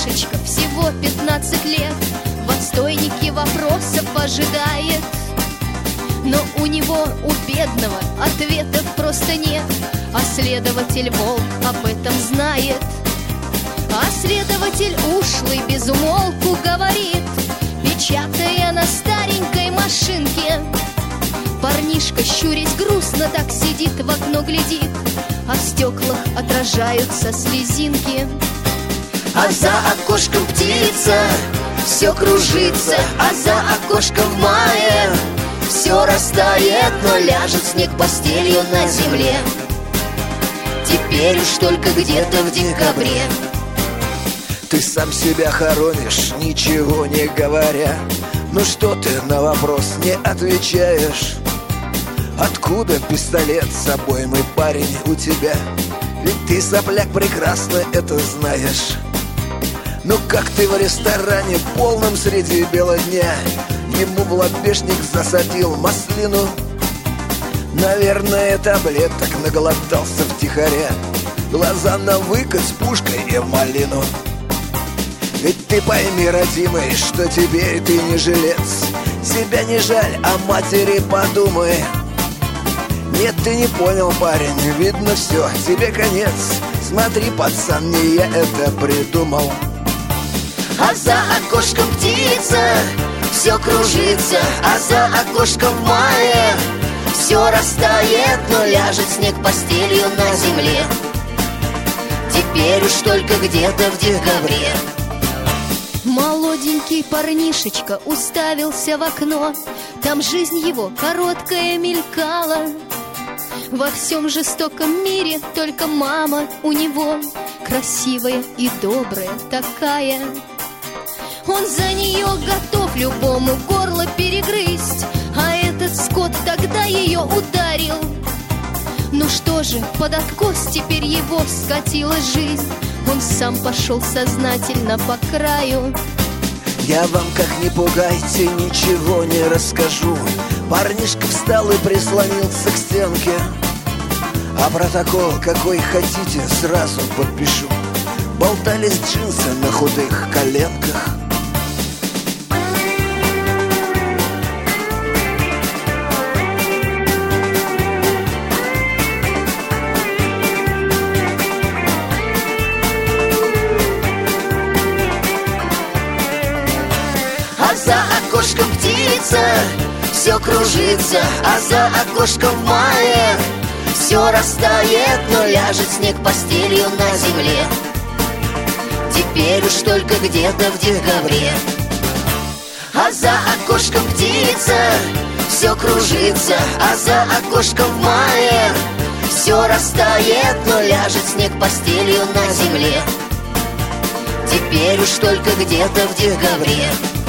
парнишечка, всего 15 лет, в отстойнике вопросов ожидает. Но у него, у бедного, ответов просто нет, а следователь Волк об этом знает. А следователь ушлый безумолку говорит, печатая на старенькой машинке. Парнишка, щурясь грустно, так сидит, в окно глядит, а в стеклах отражаются слезинки. А за окошком птица все кружится, а за окошком в мае все растает, но ляжет снег постелью на земле. Теперь уж только где-то в декабре. Ты сам себя хоронишь, ничего не говоря. Ну что ты на вопрос не отвечаешь? Откуда пистолет с собой, мой парень, у тебя? Ведь ты, сопляк, прекрасно это знаешь. Ну как ты в ресторане полном среди бела дня ему в лобешник засадил маслину? Наверное, таблеток наголодался втихаря, глаза на выкат с пушкой и в малину. Ведь ты пойми, родимый, что теперь ты не жилец. Себя не жаль, о матери подумай. Нет, ты не понял, парень, видно все, тебе конец. Смотри, пацан, не я это придумал. А за окошком птица все кружится, а за окошком в мае все растает, но ляжет снег постелью на земле. Теперь уж только где-то в декабре. Молоденький парнишечка уставился в окно, там жизнь его короткая мелькала. Во всем жестоком мире только мама у него красивая и добрая такая. Он за нее готов любому горло перегрызть, а этот скот тогда ее ударил. Ну что же, под откос теперь его скатила жизнь, он сам пошел сознательно по краю. Я вам, как не пугайте, ничего не расскажу. Парнишка встал и прислонился к стенке, а протокол какой хотите, сразу подпишу. Болтались джинсы на худых коленках. А за окошком птица все кружится, а за окошком в мае все растает, но ляжет снег постелью на земле. Теперь уж только где-то в декабре. А за окошком птица все кружится, а за окошком в мае все растает, но ляжет снег постелью на земле. Теперь уж только где-то в декабре.